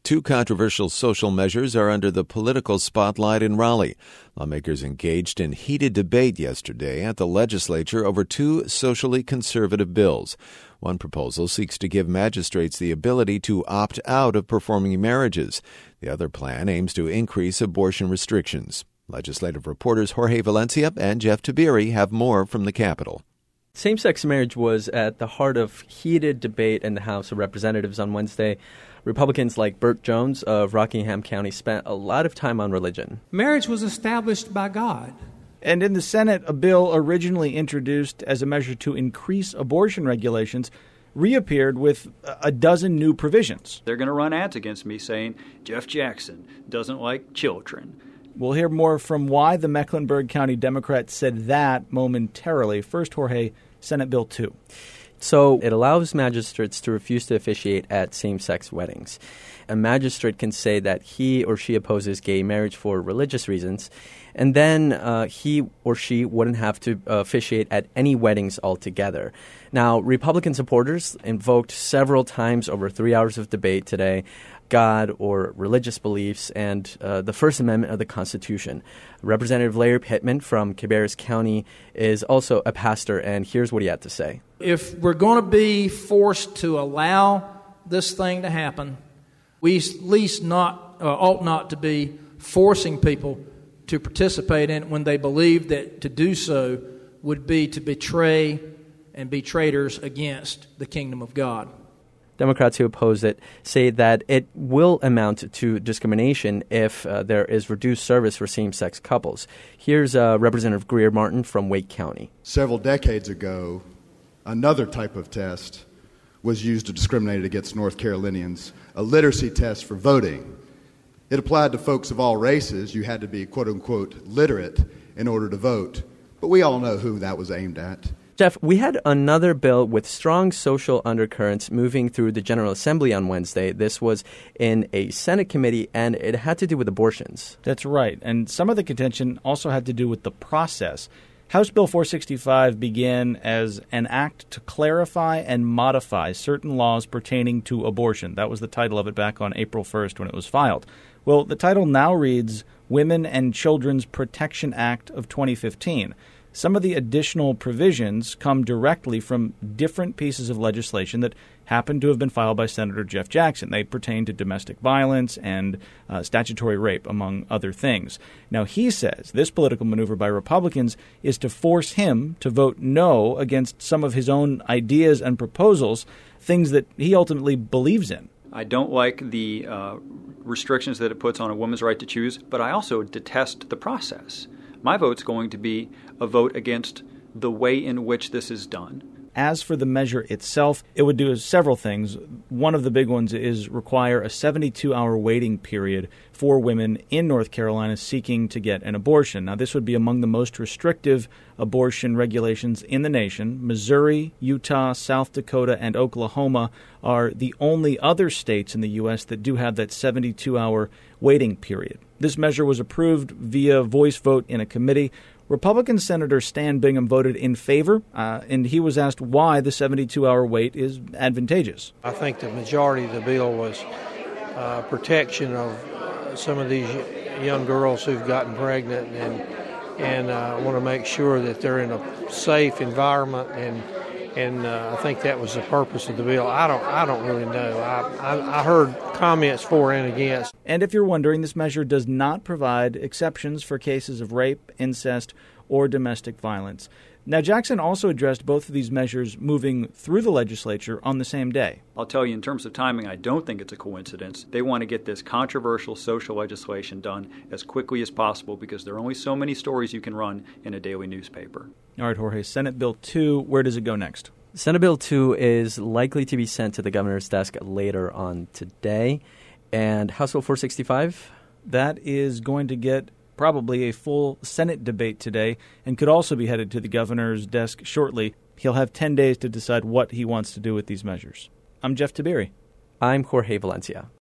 Two controversial social measures are under the political spotlight in Raleigh. Lawmakers engaged in heated debate yesterday at the legislature over two socially conservative bills. One proposal seeks to give magistrates the ability to opt out of performing marriages. The other plan aims to increase abortion restrictions. Legislative reporters Jorge Valencia and Jeff Tiberi have more from the Capitol. Same-sex marriage was at the heart of heated debate in the House of Representatives on Wednesday. Republicans like Burt Jones of Rockingham County spent a lot of time on religion. Marriage was established by God. And in the Senate, a bill originally introduced as a measure to increase abortion regulations reappeared with a dozen new provisions. They're going to run ads against me saying Jeff Jackson doesn't like children. We'll hear more from why the Mecklenburg County Democrats said that momentarily. First, Jorge, Senate Bill 2. So it allows magistrates to refuse to officiate at same-sex weddings. A magistrate can say that he or she opposes gay marriage for religious reasons, and then he or she wouldn't have to officiate at any weddings altogether. Now, Republican supporters invoked several times over 3 hours of debate today God or religious beliefs and the First Amendment of the Constitution. Representative Larry Pittman from Cabarrus County is also a pastor, and here's what he had to say. If we're going to be forced to allow this thing to happen, we at least ought not to be forcing people to participate in it when they believe that to do so would be to betray and be traitors against the kingdom of God. Democrats who oppose it say that it will amount to discrimination if there is reduced service for same-sex couples. Here's Representative Greer Martin from Wake County. Several decades ago, another type of test was used to discriminate against North Carolinians, a literacy test for voting. It applied to folks of all races. You had to be, quote-unquote, literate in order to vote. But we all know who that was aimed at. Jeff, we had another bill with strong social undercurrents moving through the General Assembly on Wednesday. This was in a Senate committee, and it had to do with abortions. That's right. And some of the contention also had to do with the process. House Bill 465 began as an act to clarify and modify certain laws pertaining to abortion. That was the title of it back on April 1st when it was filed. Well, the title now reads Women and Children's Protection Act of 2015. Some of the additional provisions come directly from different pieces of legislation that happen to have been filed by Senator Jeff Jackson. They pertain to domestic violence and statutory rape, among other things. Now, he says this political maneuver by Republicans is to force him to vote no against some of his own ideas and proposals, things that he ultimately believes in. I don't like the restrictions that it puts on a woman's right to choose, but I also detest the process. My vote's going to be a vote against the way in which this is done. As for the measure itself, it would do several things. One of the big ones is require a 72-hour waiting period for women in North Carolina seeking to get an abortion. Now, this would be among the most restrictive abortion regulations in the nation. Missouri, Utah, South Dakota, and Oklahoma are the only other states in the U.S. that do have that 72-hour waiting period. This measure was approved via voice vote in a committee. Republican Senator Stan Bingham voted in favor, and he was asked why the 72-hour wait is advantageous. I think the majority of the bill was protection of some of these young girls who've gotten pregnant, and want to make sure that they're in a safe environment, and I think that was the purpose of the bill. I don't really know. I heard comments for and against. And if you're wondering, this measure does not provide exceptions for cases of rape, incest, or domestic violence. Now, Jackson also addressed both of these measures moving through the legislature on the same day. I'll tell you, in terms of timing, I don't think it's a coincidence. They want to get this controversial social legislation done as quickly as possible because there are only so many stories you can run in a daily newspaper. All right, Jorge, Senate Bill 2, where does it go next? Senate Bill 2 is likely to be sent to the governor's desk later on today. And House Bill 465? That is going to get probably a full Senate debate today and could also be headed to the governor's desk shortly. He'll have 10 days to decide what he wants to do with these measures. I'm Jeff Tiberi. I'm Jorge Valencia.